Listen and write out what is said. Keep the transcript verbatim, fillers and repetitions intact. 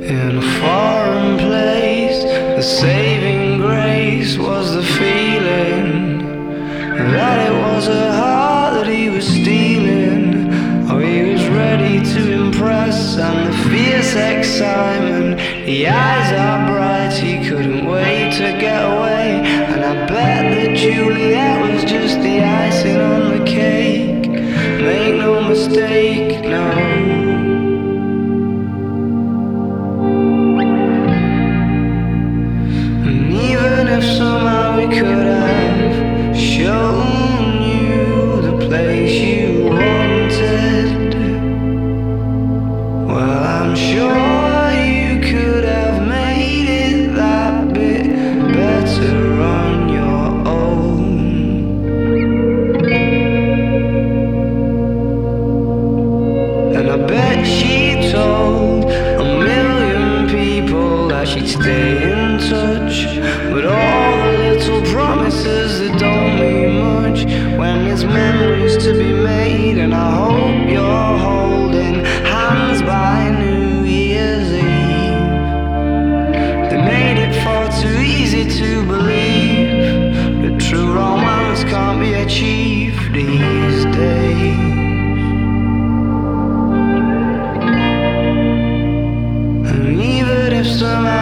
In a foreign place, the saving grace was the feeling that it was a heart that he was stealing. Oh, he was ready to impress, and the fierce excitement, the eyes are bright, he couldn't wait to get away. And I bet that Juliet was just the icing on the cake. Make no mistake, no. If somehow we could have shown you the place you wanted, well, I'm sure you could have made it that bit better on your own. And I bet she told a million people that she'd stay in touch, but all the little promises that don't mean much when there's memories to be made. And I hope you're holding hands by New Year's Eve. They made it far too easy to believe that true romance can't be achieved these days. And even if somehow